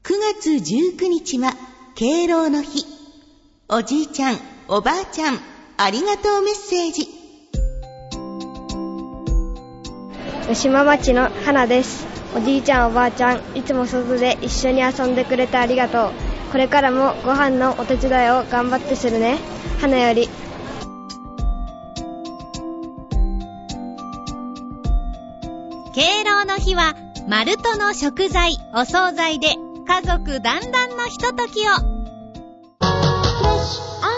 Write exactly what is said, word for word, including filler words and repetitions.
くがつじゅうくにちは敬老の日。おじいちゃん、おばあちゃん、ありがとうメッセージ。 吉間町の花です。おじいちゃんおばあちゃん、いつも外で一緒に遊んでくれてありがとう。これからもご飯のお手伝いを頑張ってするね。花より。 敬老の日はマルトの食材、お惣菜で家族団らんのひとときを。フレッシュ